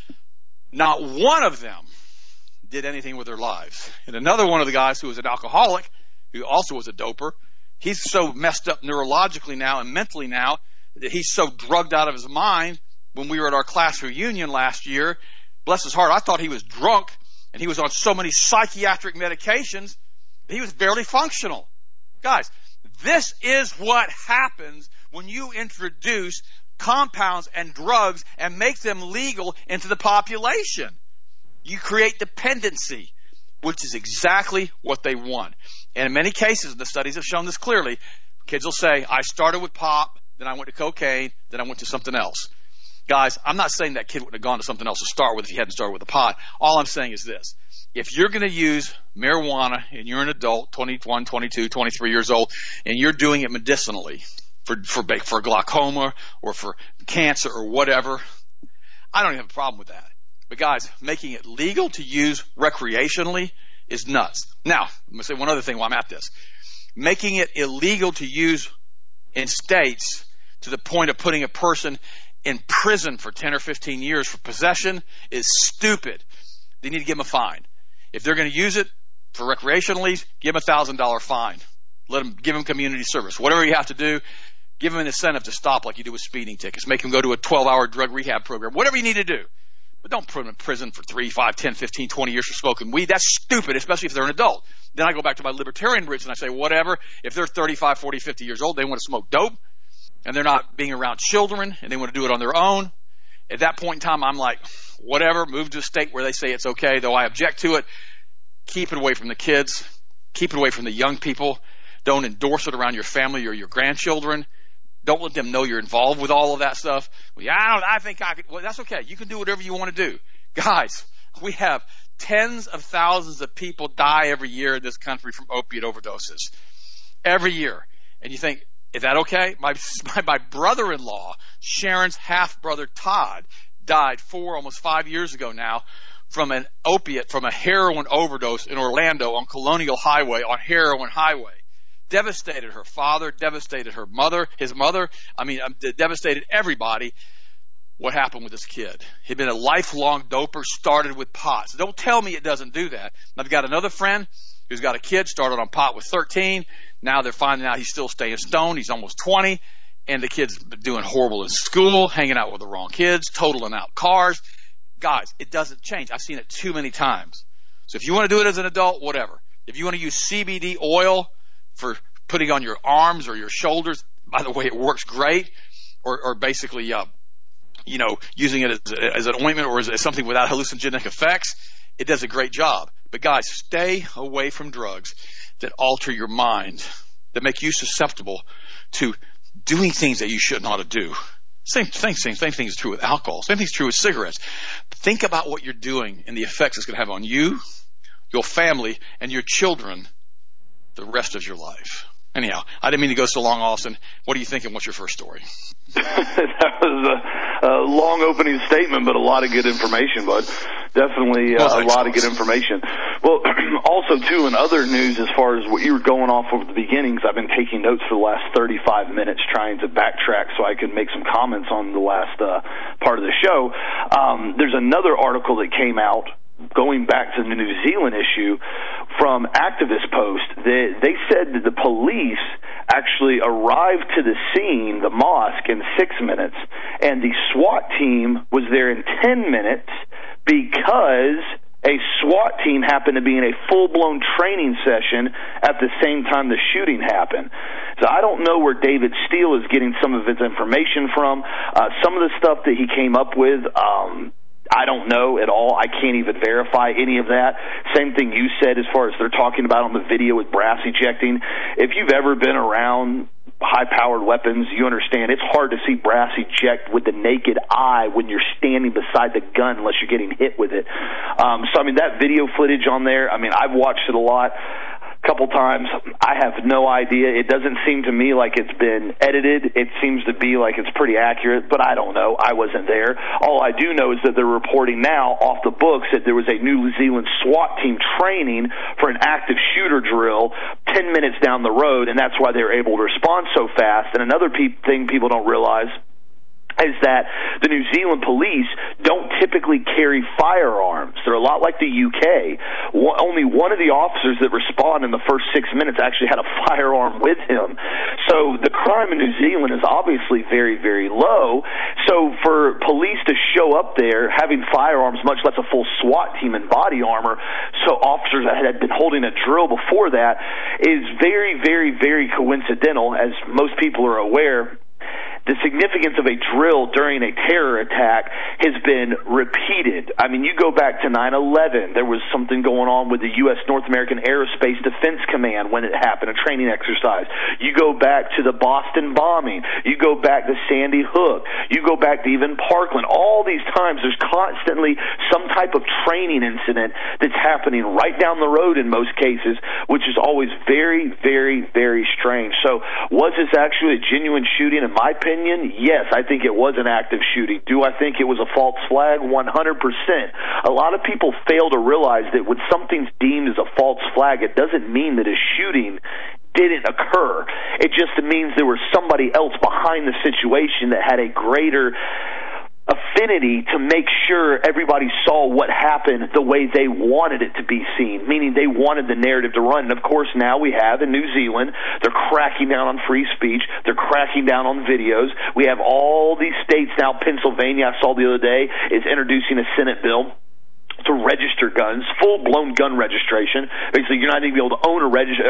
not one of them did anything with their lives. And another one of the guys who was an alcoholic, who also was a doper, he's so messed up neurologically now and mentally now that he's so drugged out of his mind. When we were at our class reunion last year, bless his heart, I thought he was drunk, and he was on so many psychiatric medications that he was barely functional. Guys, this is what happens when you introduce compounds and drugs and make them legal into the population. You create dependency, which is exactly what they want. And in many cases, the studies have shown this clearly, kids will say, I started with pop, then I went to cocaine, then I went to something else. Guys, I'm not saying that kid wouldn't have gone to something else to start with if he hadn't started with a pot. All I'm saying is this. If you're going to use marijuana and you're an adult, 21, 22, 23 years old, and you're doing it medicinally for glaucoma or for cancer or whatever, I don't even have a problem with that. But guys, making it legal to use recreationally is nuts. Now, I'm going to say one other thing while I'm at this. Making it illegal to use in states to the point of putting a person in prison for 10 or 15 years for possession is stupid. They need to give them a fine. If they're going to use it for recreationally, give them a $1,000 fine. Give them community service. Whatever you have to do, give them an incentive to stop like you do with speeding tickets. Make them go to a 12-hour drug rehab program. Whatever you need to do. But don't put them in prison for 3, 5, 10, 15, 20 years for smoking weed. That's stupid, especially if they're an adult. Then I go back to my libertarian roots and I say, whatever. If they're 35, 40, 50 years old, they want to smoke dope, and they're not being around children and they want to do it on their own, at that point in time, I'm like, whatever, move to a state where they say it's okay, though I object to it. Keep it away from the kids. Keep it away from the young people. Don't endorse it around your family or your grandchildren. Don't let them know you're involved with all of that stuff. Well, yeah, I think I could. Well, that's okay. You can do whatever you want to do. Guys, we have tens of thousands of people die every year in this country from opiate overdoses. Every year. And you think, is that okay? My brother-in-law, Sharon's half-brother Todd, died almost 5 years ago now from an opiate, from a heroin overdose in Orlando on Colonial Highway, on Heroin Highway. Devastated her father, devastated her mother, his mother. Devastated everybody. What happened with this kid? He'd been a lifelong doper, started with pot. So don't tell me it doesn't do that. I've got another friend who's got a kid, started on pot with 13. Now they're finding out he's still staying stoned. He's almost 20. And the kid's doing horrible in school, hanging out with the wrong kids, totaling out cars. Guys, it doesn't change. I've seen it too many times. So if you want to do it as an adult, whatever. If you want to use CBD oil for putting on your arms or your shoulders, by the way, it works great. Or basically, using it as an ointment or as something without hallucinogenic effects, it does a great job. But guys, stay away from drugs that alter your mind, that make you susceptible to doing things that you shouldn't ought to do. Same thing is true with alcohol. Same thing is true with cigarettes. Think about what you're doing and the effects it's going to have on you, your family, and your children the rest of your life. Anyhow, I didn't mean to go so long, Austin. What are you thinking? What's your first story? That was a long opening statement, but a lot of good information, bud. Definitely a lot of good information. Well, also, too, in other news, as far as what you were going off over the beginning, because I've been taking notes for the last 35 minutes trying to backtrack so I could make some comments on the last part of the show. There's another article that came out going back to the New Zealand issue from Activist Post. They said that the police actually arrived to the scene, the mosque, in 6 minutes, and the SWAT team was there in 10 minutes because a SWAT team happened to be in a full-blown training session at the same time the shooting happened. So I don't know where David Steele is getting some of his information from. Some of the stuff that he came up with, I don't know at all. I can't even verify any of that. Same thing you said as far as they're talking about on the video with brass ejecting. If you've ever been around high-powered weapons, you understand it's hard to see brass eject with the naked eye when you're standing beside the gun unless you're getting hit with it. That video footage on there, I've watched it a lot. Couple times. I have no idea. It doesn't seem to me like it's been edited. It seems to be like it's pretty accurate, but I don't know. I wasn't there. All I do know is that they're reporting now off the books that there was a New Zealand SWAT team training for an active shooter drill 10 minutes down the road, and that's why they were able to respond so fast. And another thing people don't realize is that the New Zealand police don't typically carry firearms. They're a lot like the UK. Only one of the officers that respond in the first 6 minutes actually had a firearm with him. So the crime in New Zealand is obviously very, very low. So for police to show up there having firearms, much less a full SWAT team in body armor, so officers that had been holding a drill before that, is very, very, very coincidental, as most people are aware. The significance of a drill during a terror attack has been repeated. You go back to 9/11. There was something going on with the U.S. North American Aerospace Defense Command when it happened, a training exercise. You go back to the Boston bombing. You go back to Sandy Hook. You go back to even Parkland. All these times, there's constantly some type of training incident that's happening right down the road in most cases, which is always very, very, very strange. So was this actually a genuine shooting? In my opinion, yes, I think it was an active shooting. Do I think it was a false flag? 100%. A lot of people fail to realize that when something's deemed as a false flag, it doesn't mean that a shooting didn't occur. It just means there was somebody else behind the situation that had a greater affinity to make sure everybody saw what happened the way they wanted it to be seen, meaning they wanted the narrative to run. And of course now we have in New Zealand, they're cracking down on free speech, they're cracking down on videos. We have all these states now. Pennsylvania, I saw the other day, is introducing a Senate bill to register guns, full-blown gun registration. Basically, you're not even able to own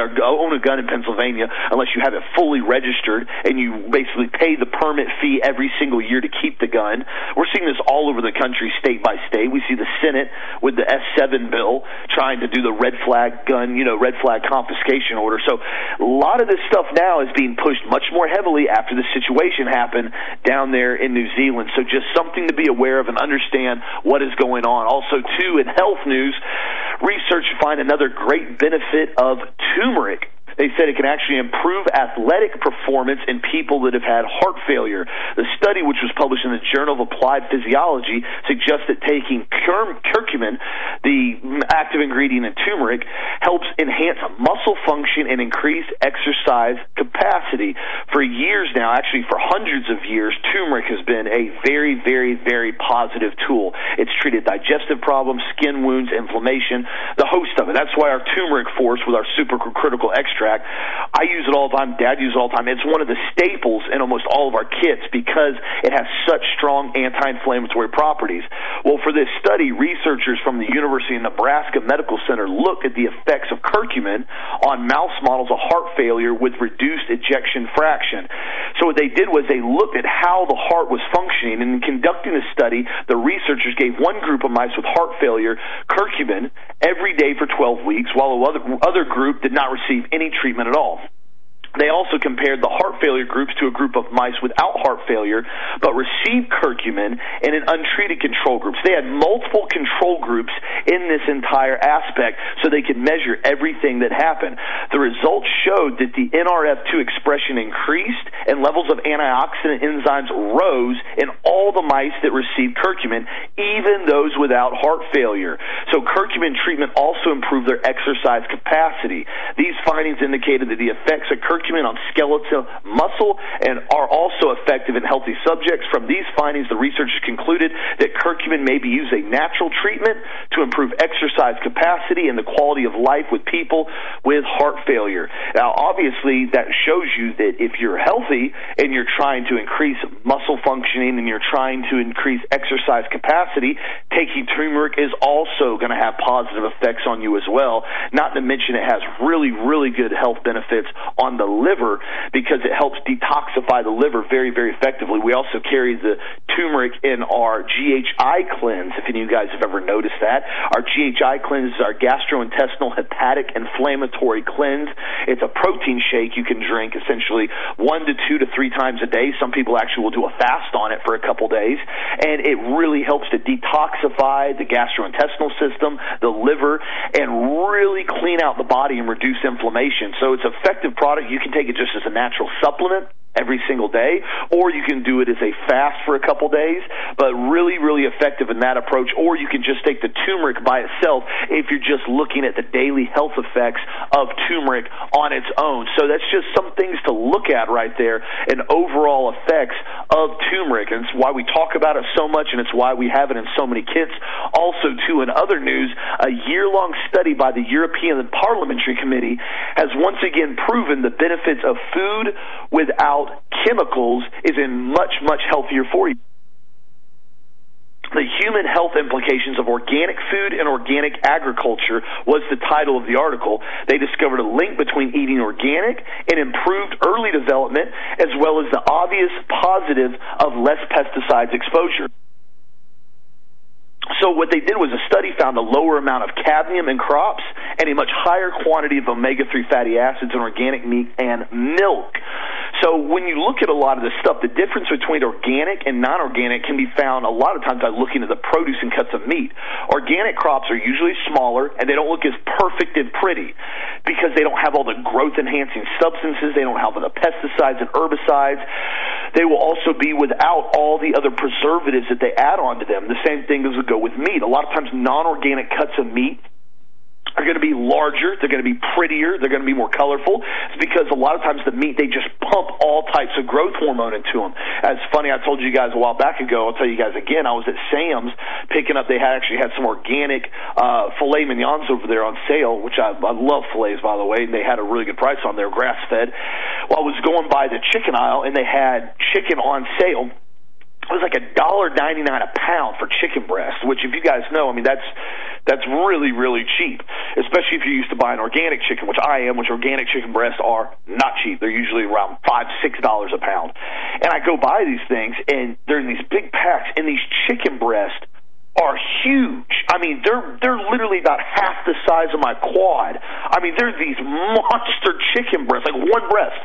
a gun in Pennsylvania unless you have it fully registered, and you basically pay the permit fee every single year to keep the gun. We're seeing this all over the country, state by state. We see the Senate with the S7 bill trying to do the red flag gun, red flag confiscation order. So a lot of this stuff now is being pushed much more heavily after the situation happened down there in New Zealand. So just something to be aware of and understand what is going on. Also, too, in health news, research find another great benefit of turmeric. They said it can actually improve athletic performance in people that have had heart failure. The study, which was published in the Journal of Applied Physiology, suggests that taking curcumin, the active ingredient in turmeric, helps enhance muscle function and increase exercise capacity. For years now, actually for hundreds of years, turmeric has been a very, very, very positive tool. It's treated digestive problems, skin wounds, inflammation, the host of it. That's why our turmeric force with our supercritical extract, I use it all the time. Dad uses it all the time. It's one of the staples in almost all of our kits because it has such strong anti-inflammatory properties. Well, for this study, researchers from the University of Nebraska Medical Center looked at the effects of curcumin on mouse models of heart failure with reduced ejection fraction. So what they did was they looked at how the heart was functioning, and in conducting the study, the researchers gave one group of mice with heart failure curcumin every day for 12 weeks, while the other group did not receive any treatment at all. They also compared the heart failure groups to a group of mice without heart failure but received curcumin in an untreated control group. So they had multiple control groups in this entire aspect so they could measure everything that happened. The results showed that the NRF2 expression increased and levels of antioxidant enzymes rose in all the mice that received curcumin, even those without heart failure. So curcumin treatment also improved their exercise capacity. These findings indicated that the effects of curcumin on skeletal muscle and are also effective in healthy subjects. From these findings, the researchers concluded that curcumin may be used as a natural treatment to improve exercise capacity and the quality of life with people with heart failure. Now, obviously, that shows you that if you're healthy and you're trying to increase muscle functioning and you're trying to increase exercise capacity, taking turmeric is also going to have positive effects on you as well. Not to mention it has really, really good health benefits on the liver because it helps detoxify the liver very, very effectively. We also carry the turmeric in our GHI cleanse, if any of you guys have ever noticed that. Our GHI cleanse is our gastrointestinal hepatic inflammatory cleanse. It's a protein shake you can drink essentially 1 to 2 to 3 times a day. Some people actually will do a fast on it for a couple days, and it really helps to detoxify the gastrointestinal system, the liver, and really clean out the body and reduce inflammation. So it's an effective product. You can take it just as a natural supplement every single day, or you can do it as a fast for a couple days, but really, really effective in that approach. Or you can just take the turmeric by itself if you're just looking at the daily health effects of turmeric on its own. So that's just some things to look at right there, and overall effects of turmeric, and it's why we talk about it so much, and it's why we have it in so many kits. Also, too, in other news, a year-long study by the European Parliamentary Committee has once again proven the benefits of food without chemicals is much, much healthier for you. The human health implications of organic food and organic agriculture was the title of the article. They discovered a link between eating organic and improved early development, as well as the obvious positive of less pesticides exposure. So what they did was a study found a lower amount of cadmium in crops and a much higher quantity of omega-3 fatty acids in organic meat and milk. So when you look at a lot of this stuff, the difference between organic and non-organic can be found a lot of times by looking at the produce and cuts of meat. Organic crops are usually smaller, and they don't look as perfect and pretty because they don't have all the growth-enhancing substances. They don't have the pesticides and herbicides. They will also be without all the other preservatives that they add on to them. The same thing as would go with meat. A lot of times non-organic cuts of meat are going to be larger, they're going to be prettier, they're going to be more colorful. It's because a lot of times the meat, they just pump all types of growth hormone into them. It's funny, I told you guys a while back ago, I'll tell you guys again, I was at Sam's picking up, they actually had some organic filet mignons over there on sale, which I love fillets, by the way, and they had a really good price on there, grass-fed. Well, I was going by the chicken aisle, and they had chicken on sale. It was like $1.99 a pound for chicken breast, which if you guys know, I mean, that's That's really, really cheap, especially if you're used to buying organic chicken, which I am, which organic chicken breasts are not cheap. They're usually around $5-6 a pound. And I go buy these things, and they're in these big packs, and these chicken breasts are huge. I mean, they're literally about half the size of my quad. I mean, they're these monster chicken breasts, like one breast.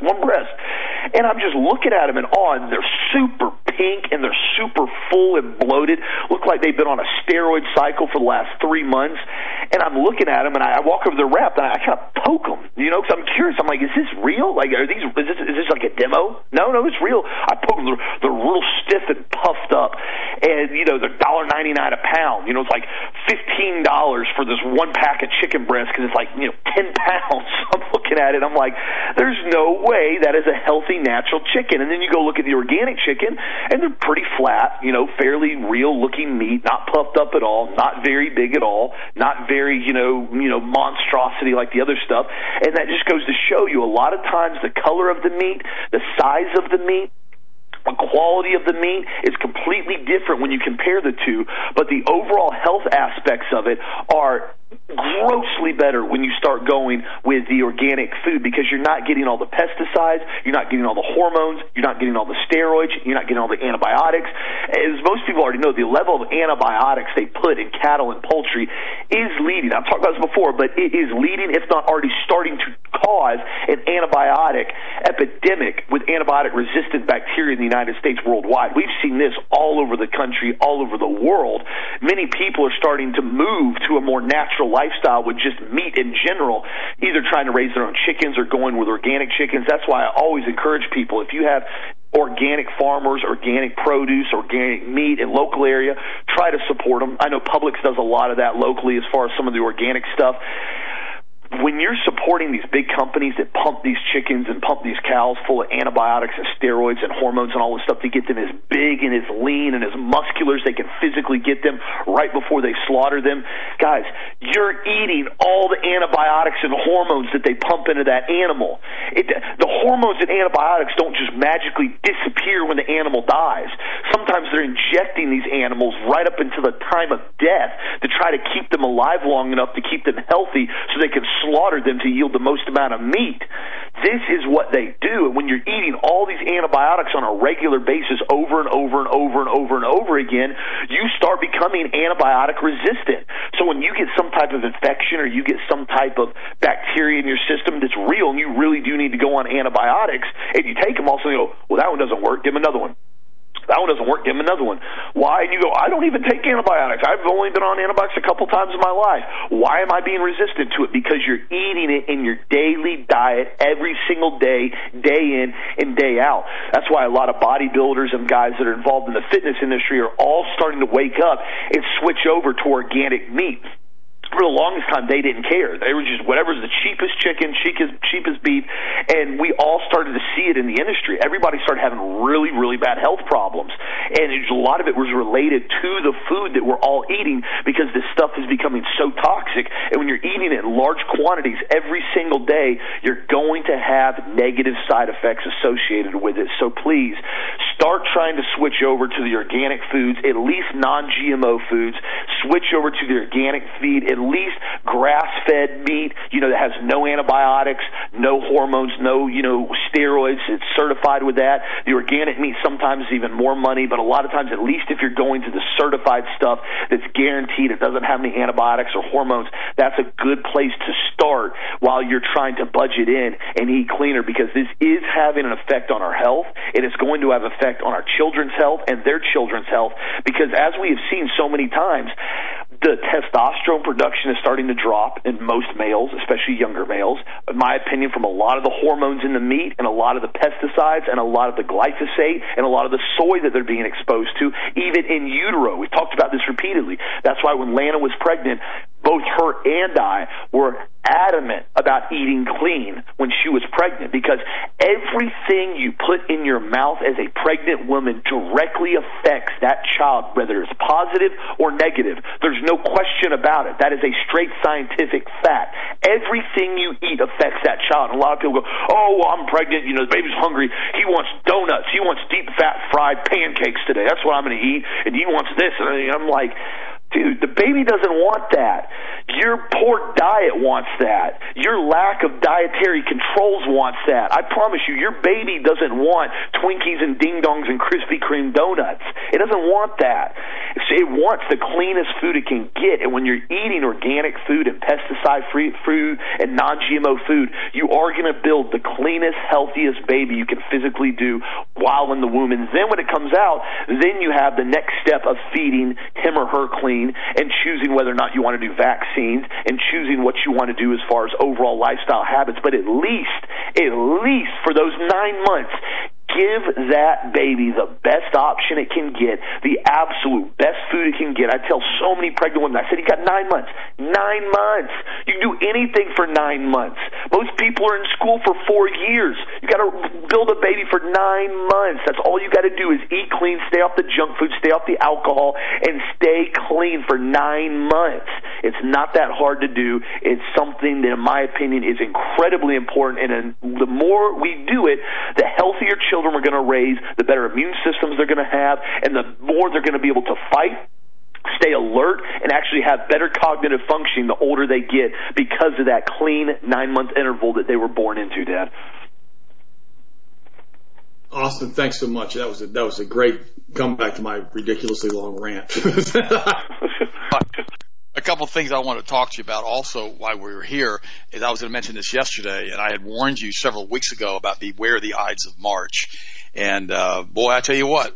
And I'm just looking at them in awe, and they're super pink, and they're super full and bloated, look like they've been on a steroid cycle for the last 3 months. And I'm looking at them, and I walk over to the rep, and I kind of poke them, you know, because I'm curious. I'm like, is this real? Like, is this like a demo? No, it's real. I poke them. They're real stiff and puffed up, and, you know, they're $1.99 a pound. You know, it's like $15 for this one pack of chicken breast because it's like, you know, 10 pounds. I'm looking at it, I'm like, there's no way that is a healthy, natural chicken. And then you go look at the organic chicken, and they're pretty flat, you know, fairly real-looking meat, not puffed up at all, not very big at all, not very, you know, monstrosity like the other stuff. And that just goes to show you a lot of times the color of the meat, the size of the meat, the quality of the meat is completely different when you compare the two, but the overall health aspects of it are grossly better when you start going with the organic food because you're not getting all the pesticides, you're not getting all the hormones, you're not getting all the steroids, you're not getting all the antibiotics. As most people already know, the level of antibiotics they put in cattle and poultry is leading, I've talked about this before, but it is leading, if not already starting to cause an antibiotic epidemic with antibiotic-resistant bacteria in the United States worldwide. We've seen this all over the country, all over the world. Many people are starting to move to a more natural lifestyle with just meat in general, either trying to raise their own chickens or going with organic chickens. That's why I always encourage people, if you have organic farmers, organic produce, organic meat in local area, try to support them. I know Publix does a lot of that locally as far as some of the organic stuff. When you're supporting these big companies that pump these chickens and pump these cows full of antibiotics and steroids and hormones and all this stuff to get them as big and as lean and as muscular as they can physically get them right before they slaughter them, guys, you're eating all the antibiotics and hormones that they pump into that animal. The hormones and antibiotics don't just magically disappear when the animal dies. Sometimes they're injecting these animals right up until the time of death to try to keep them alive long enough to keep them healthy so they can slaughter them to yield the most amount of meat. This is what they do, and when you're eating all these antibiotics on a regular basis over and over and over and over and over again, you start becoming antibiotic resistant. So when you get some type of infection or you get some type of bacteria in your system that's real and you really do need to go on antibiotics, and you take them also and you go, well, that one doesn't work, give them another one. That one doesn't work, give them another one. Why? And you go, I don't even take antibiotics. I've only been on antibiotics a couple times in my life. Why am I being resistant to it? Because you're eating it in your daily diet every single day, day in and day out. That's why a lot of bodybuilders and guys that are involved in the fitness industry are all starting to wake up and switch over to organic meat. For the longest time, they didn't care. They were just whatever's the cheapest chicken, cheapest beef, and we all started to see it in the industry. Everybody started having really, really bad health problems, and a lot of it was related to the food that we're all eating because this stuff is becoming so toxic, and when you're eating it in large quantities every single day, you're going to have negative side effects associated with it. So please, start trying to switch over to the organic foods, at least non-GMO foods. Switch over to the organic feed, at least grass-fed meat, that has no antibiotics, no hormones, no, steroids. It's certified with that. The organic meat sometimes is even more money, but a lot of times, at least if you're going to the certified stuff that's guaranteed, it doesn't have any antibiotics or hormones, that's a good place to start while you're trying to budget in and eat cleaner, because this is having an effect on our health. It is going to have an effect on our children's health and their children's health, because as we have seen so many times, the testosterone production is starting to drop in most males, especially younger males. In my opinion, from a lot of the hormones in the meat and a lot of the pesticides and a lot of the glyphosate and a lot of the soy that they're being exposed to, even in utero. We've talked about this repeatedly. That's why when Lana was pregnant, both her and I were adamant about eating clean when she was pregnant, because everything you put in your mouth as a pregnant woman directly affects that child, whether it's positive or negative. There's no question about it. That is a straight scientific fact. Everything you eat affects that child. And a lot of people go, oh, well, I'm pregnant, the baby's hungry, he wants donuts, he wants deep fat fried pancakes today, that's what I'm going to eat, and he wants this. And I'm like, Dude, the baby doesn't want that. Your poor diet wants that. Your lack of dietary controls wants that. I promise you, your baby doesn't want Twinkies and Ding Dongs and Krispy Kreme donuts. It doesn't want that. It wants the cleanest food it can get. And when you're eating organic food and pesticide-free food and non-GMO food, you are going to build the cleanest, healthiest baby you can physically do while in the womb. And then when it comes out, then you have the next step of feeding him or her clean and choosing whether or not you want to do vaccines and choosing what you want to do as far as overall lifestyle habits. But at least for those 9 months, give that baby the best option it can get, the absolute best food it can get. I tell so many pregnant women, I said, you got 9 months. 9 months. You can do anything for 9 months. Most people are in school for 4 years. You got to build a baby for 9 months. That's all you got to do is eat clean, stay off the junk food, stay off the alcohol, and stay clean for 9 months. It's not that hard to do. It's something that, in my opinion, is incredibly important. And the more we do it, the healthier children we're going to raise, the better immune systems they're going to have, and the more they're going to be able to fight, stay alert, and actually have better cognitive functioning the older they get because of that clean 9-month interval that they were born into, Dad. Austin, thanks so much. That was a great comeback to my ridiculously long rant. A couple of things I want to talk to you about also while we were here is I was going to mention this yesterday, and I had warned you several weeks ago about beware the Ides of March. And, boy, I tell you what,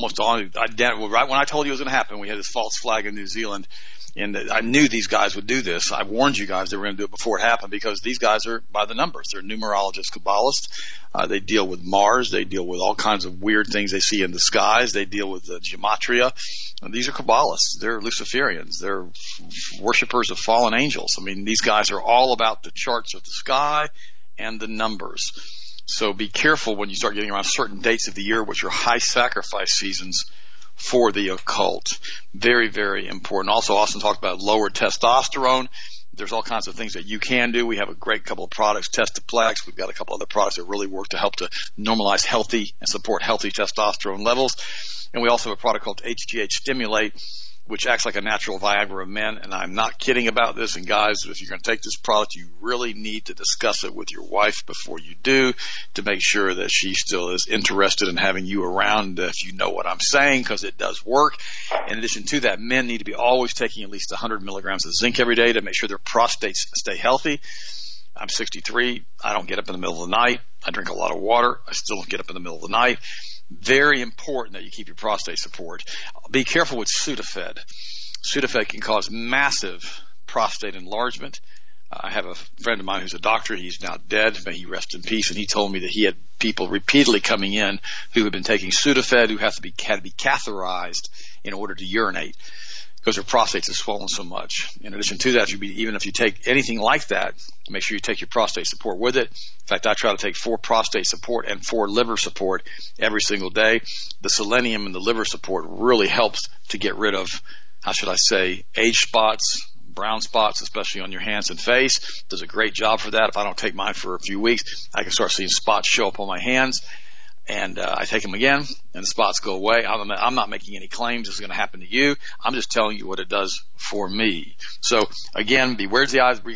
right when I told you it was going to happen, we had this false flag in New Zealand. And I knew these guys would do this. I warned you guys they were going to do it before it happened because these guys are by the numbers. They're numerologists, Kabbalists. They deal with Mars. They deal with all kinds of weird things they see in the skies. They deal with the gematria. And these are Kabbalists. They're Luciferians. They're worshipers of fallen angels. I mean, these guys are all about the charts of the sky and the numbers. So be careful when you start getting around certain dates of the year, which are high sacrifice seasons for the occult. Very, very important. Also, Austin talked about lowered testosterone. There's all kinds of things that you can do. We have a great couple of products, Testaplex. We've got a couple other products that really work to help to normalize healthy and support healthy testosterone levels. And we also have a product called HGH Stimulate, which acts like a natural Viagra of men. And I'm not kidding about this. And guys, if you're going to take this product, you really need to discuss it with your wife before you do to make sure that she still is interested in having you around, if you know what I'm saying, because it does work. In addition to that, men need to be always taking at least 100 milligrams of zinc every day to make sure their prostates stay healthy. I'm 63. I don't get up in the middle of the night. I drink a lot of water. I still don't get up in the middle of the night. Very important that you keep your prostate support. Be careful with Sudafed. Sudafed can cause massive prostate enlargement. I have a friend of mine who's a doctor. He's now dead. May he rest in peace. And he told me that he had people repeatedly coming in who had been taking Sudafed who had to be catheterized in order to urinate because their prostates are swollen so much. In addition to that, even if you take anything like that, make sure you take your prostate support with it. In fact, I try to take 4 prostate support and 4 liver support every single day. The selenium in the liver support really helps to get rid of, how should I say, age spots, brown spots, especially on your hands and face. Does a great job for that. If I don't take mine for a few weeks, I can start seeing spots show up on my hands. And I take them again, and the spots go away. I'm not making any claims this is going to happen to you. I'm just telling you what it does for me. So, again, beware of the Ides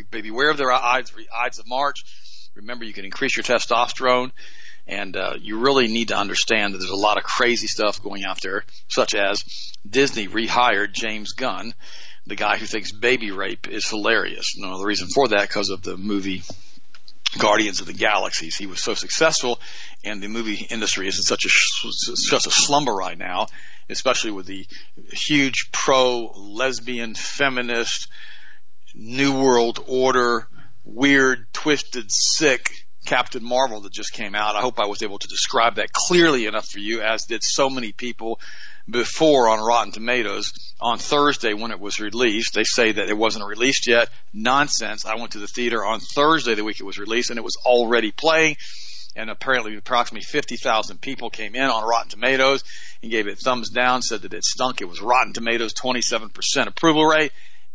of March. Remember, you can increase your testosterone, and you really need to understand that there's a lot of crazy stuff going out there, such as Disney rehired James Gunn, the guy who thinks baby rape is hilarious. Now, the reason for that, because of the movie Guardians of the Galaxies. He was so successful, and the movie industry is in such a slumber right now, especially with the huge pro-lesbian, feminist, New World Order, weird, twisted, sick Captain Marvel that just came out. I hope I was able to describe that clearly enough for you, as did so many people before on Rotten Tomatoes. On Thursday when it was released, they say that it wasn't released yet. Nonsense. I went to the theater on Thursday the week it was released, and it was already playing. And apparently approximately 50,000 people came in on Rotten Tomatoes and gave it thumbs down, said that it stunk. It was Rotten Tomatoes 27% approval rate.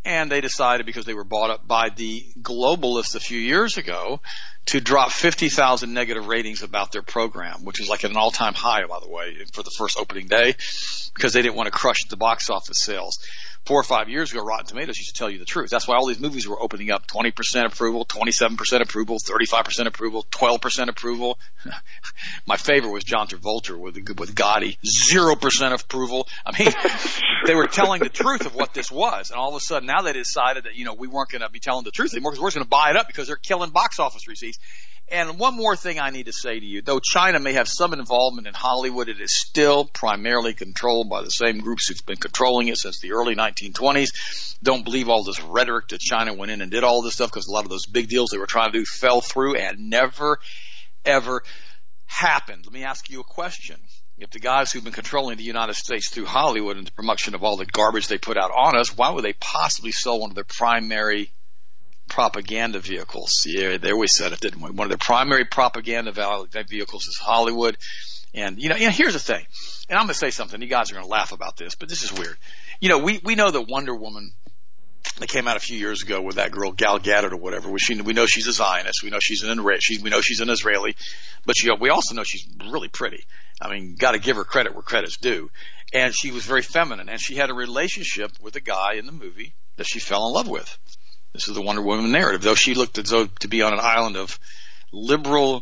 And they decided, because they were bought up by the globalists a few years ago, to drop 50,000 negative ratings about their program, which is like at an all-time high, by the way, for the first opening day, because they didn't want to crush the box office sales. 4 or 5 years ago, Rotten Tomatoes used to tell you the truth. That's why all these movies were opening up 20% approval, 27% approval, 35% approval, 12% approval. My favorite was John Travolta with Gotti, 0% approval. I mean, they were telling the truth of what this was, and all of a sudden now they decided that, we weren't going to be telling the truth anymore because we're going to buy it up because they're killing box office receipts. And one more thing I need to say to you, though China may have some involvement in Hollywood, it is still primarily controlled by the same groups who've been controlling it since the early 1920s. Don't believe all this rhetoric that China went in and did all this stuff, because a lot of those big deals they were trying to do fell through and never, ever happened. Let me ask you a question. If the guys who've been controlling the United States through Hollywood and the production of all the garbage they put out on us, why would they possibly sell one of their primary propaganda vehicles? Yeah, there we said it, didn't we? One of their primary propaganda vehicles is Hollywood. And, here's the thing. And I'm going to say something. You guys are going to laugh about this, but this is weird. We know that Wonder Woman that came out a few years ago with that girl Gal Gadot or whatever. We know she's a Zionist. We know she's an Israeli, but we also know she's really pretty. I mean, got to give her credit where credit's due. And she was very feminine, and she had a relationship with a guy in the movie that she fell in love with. This is the Wonder Woman narrative, though she looked as though to be on an island of liberal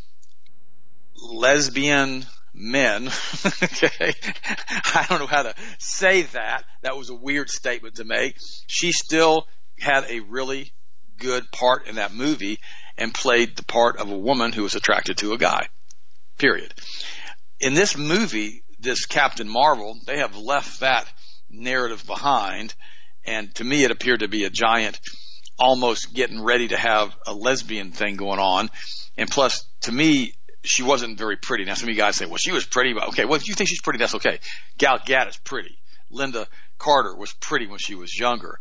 lesbian men. Okay, I don't know how to say that. That was a weird statement to make. She still had a really good part in that movie and played the part of a woman who was attracted to a guy. Period. In this movie, this Captain Marvel, they have left that narrative behind, and to me it appeared to be a giant almost getting ready to have a lesbian thing going on. And plus, to me, she wasn't very pretty. Now, some of you guys say, well, she was pretty. But okay, well, if you think she's pretty, that's okay. Gal Gadot's pretty. Linda Carter was pretty when she was younger.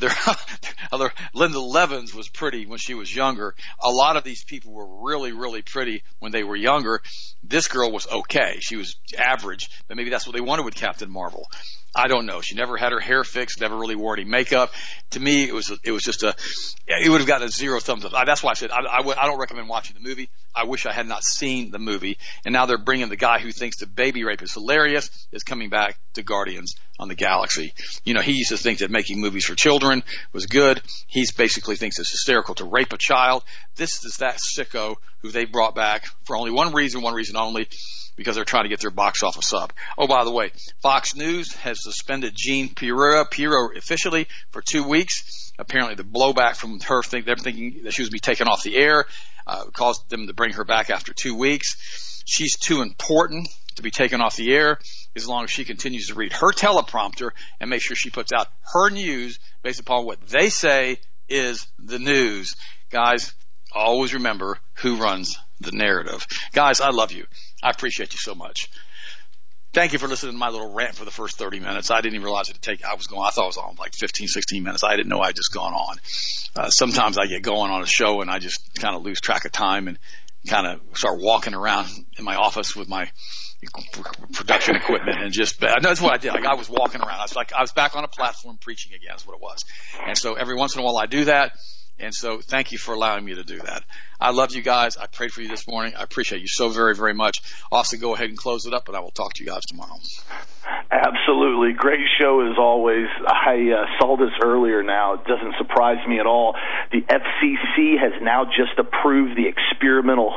Linda Levins was pretty when she was younger. A lot of these people were really, really pretty when they were younger. This girl was okay. She was average, but maybe that's what they wanted with Captain Marvel. I don't know. She never had her hair fixed, never really wore any makeup. To me, it was just it would have gotten a 0 thumbs up. That's why I said I don't recommend watching the movie. I wish I had not seen the movie. And now they're bringing the guy who thinks that baby rape is hilarious is coming back to Guardians on the Galaxy. He used to think that making movies for children was good. He basically thinks it's hysterical to rape a child. This is that sicko who they brought back for only one reason only, because they're trying to get their box office up. Oh, by the way, Fox News has suspended Jean Pirro officially for 2 weeks. Apparently the blowback from her, they're thinking that she was be taken off the air, caused them to bring her back after 2 weeks. She's too important to be taken off the air as long as she continues to read her teleprompter and make sure she puts out her news based upon what they say is the news. Guys, always remember who runs the narrative. Guys, I love you. I appreciate you so much. Thank you for listening to my little rant for the first 30 minutes. I didn't even realize I thought I was on like 15, 16 minutes. I didn't know I'd just gone on. Sometimes I get going on a show and I just kind of lose track of time and kind of start walking around in my office with my production equipment and that's what I did. Like I was walking around. I was back on a platform preaching again. That's what it was. And so every once in a while I do that. And so thank you for allowing me to do that. I love you guys. I prayed for you this morning. I appreciate you so very, very much. Austin, go ahead and close it up, and I will talk to you guys tomorrow. Absolutely. Great show as always. I saw this earlier now. It doesn't surprise me at all. The FCC has now just approved the experimental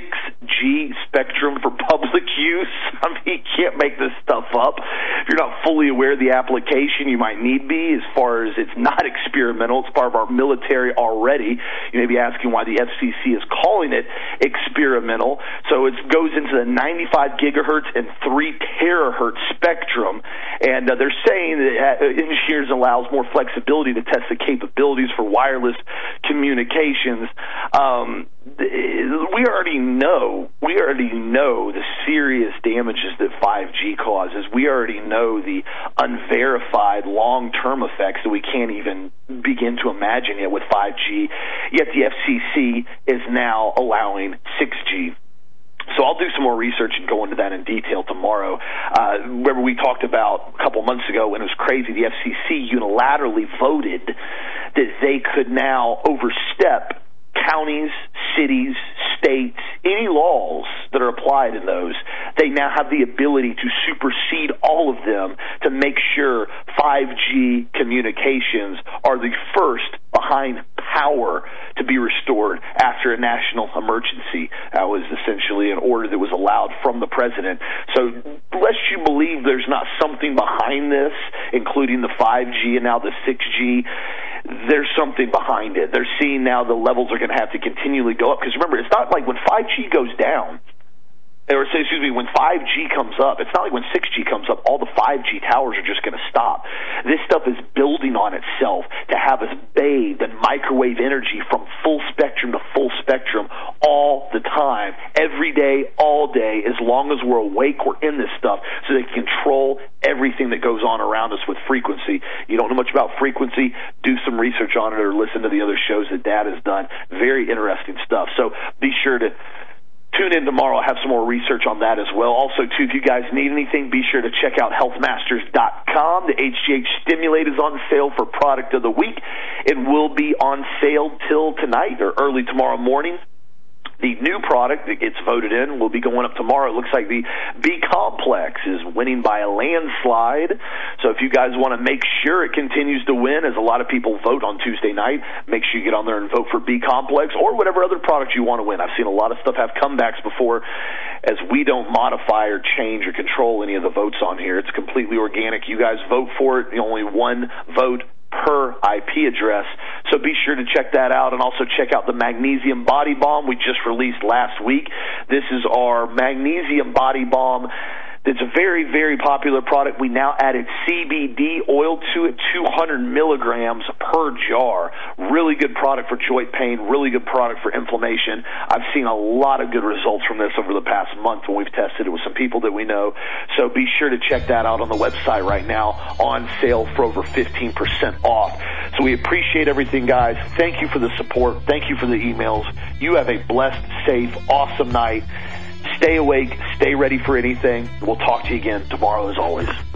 6G spectrum for public use. I mean, you can't make this stuff up. If you're not fully aware of the application, you might need be. As far as it's not experimental, it's part of our military already. You may be asking why the FCC is calling it experimental. So it goes into the 95 gigahertz and 3 terahertz spectrum, and they're saying that engineers allows more flexibility to test the capabilities for wireless communications. We already know the serious damages that 5G causes. We already know the unverified long-term effects that we can't even begin to imagine yet with 5G. Yet the FCC is now allowing 6G. So I'll do some more research and go into that in detail tomorrow. Remember we talked about a couple months ago when it was crazy, the FCC unilaterally voted that they could now overstep counties, cities, states, any laws that are applied in those. They now have the ability to supersede all of them to make sure 5G communications are the first behind power to be restored after a national emergency. That was essentially an order that was allowed from the president. So lest you believe there's not something behind this, including the 5G and now the 6G, there's something behind it. They're seeing now the levels are going to have to continually go up. Because remember, it's not like when 5G goes down, when 5G comes up, it's not like when 6G comes up, all the 5G towers are just going to stop. This stuff is building on itself to have us bathed in microwave energy from full spectrum to full spectrum all the time, every day, all day, as long as we're awake, we're in this stuff, so they can control everything that goes on around us with frequency. You don't know much about frequency, do some research on it or listen to the other shows that Dad has done. Very interesting stuff. So be sure to tune in tomorrow. I'll have some more research on that as well. Also, too, if you guys need anything, be sure to check out healthmasters.com. The HGH Stimulate is on sale for Product of the Week. It will be on sale till tonight or early tomorrow morning. The new product that gets voted in will be going up tomorrow. It looks like the B-Complex is winning by a landslide. So if you guys want to make sure it continues to win, as a lot of people vote on Tuesday night, make sure you get on there and vote for B-Complex or whatever other product you want to win. I've seen a lot of stuff have comebacks before, as we don't modify or change or control any of the votes on here. It's completely organic. You guys vote for it. Only one vote per IP address. So be sure to check that out, and also check out the Magnesium Body Balm we just released last week. This is our Magnesium Body Balm. It's a very, very popular product. We now added CBD oil to it, 200 milligrams per jar. Really good product for joint pain, really good product for inflammation. I've seen a lot of good results from this over the past month when we've tested it with some people that we know. So be sure to check that out on the website right now, on sale for over 15% off. So we appreciate everything, guys. Thank you for the support. Thank you for the emails. You have a blessed, safe, awesome night. Stay awake. Stay ready for anything. We'll talk to you again tomorrow as always.